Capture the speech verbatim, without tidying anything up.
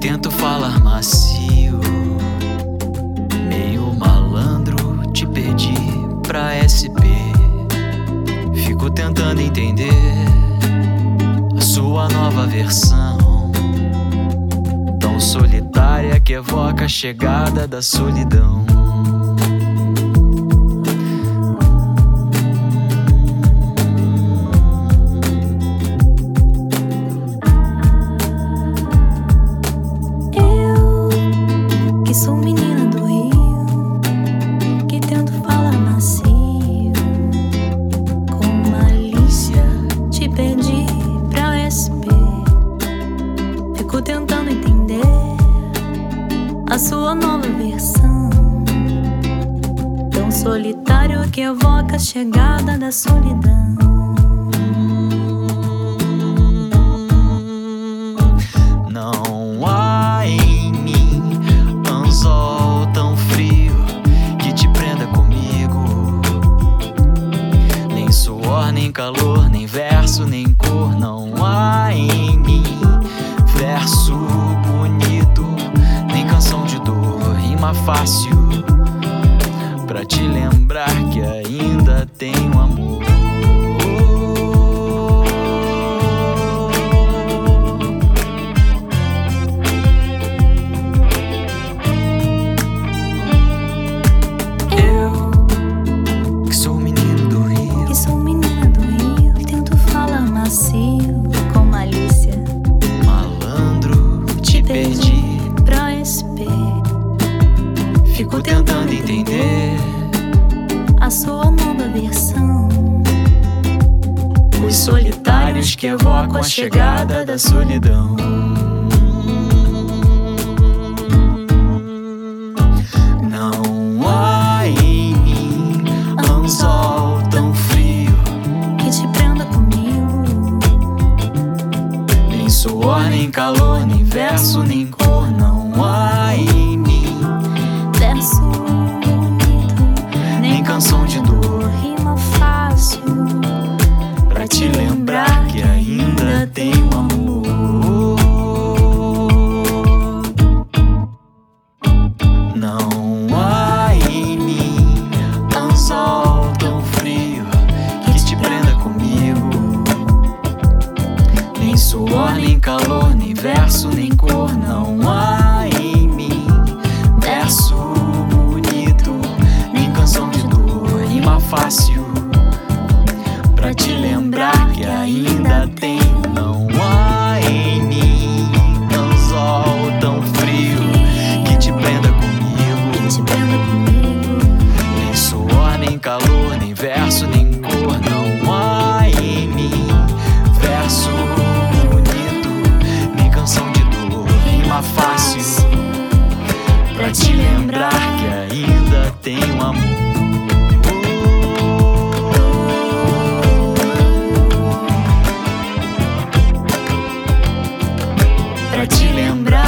Tento falar macio, meio malandro, te perdi pra S P. Fico tentando entender a sua nova versão, tão solitária que evoca a chegada da solidão. Sou menina do Rio, que tento falar macio, com malícia te perdi pra S P. Fico tentando entender a sua nova versão, tão solitário que evoca a chegada da solidão. Não há em mim anzol tão frio que te prenda comigo, nem suor, nem calor, nem verso, nem cor. Não há em mim verso bonito, nem canção de dor, rima fácil pra te lembrar que ainda tenho amor. Com malícia malandro, te perdi pra S P. Fico tentando entender a sua nova versão, os solitários que evocam a chegada da solidão. Não há em mim anzol tão frio que te prenda comigo, nem suor, nem calor, nem verso, nem cor. Não há em mim verso bonito, nem canção de dor, rima fácil pra te lembrar que ainda tenho amor. Não há em mim anzol tão frio que te prenda comigo, nem suor, nem calor, nem verso, nem cor. Não há em mim verso bonito, nem canção de dor, rima fácil pra te lembrar que ainda tenho. Não há em mim anzol tão frio que te prenda comigo, te prenda comigo, nem suor, nem calor, nem verso, nem cor. Não há em mim verso bonito, nem canção de dor, rima fácil pra te lembrar que ainda tenho amor. Pra te lembrar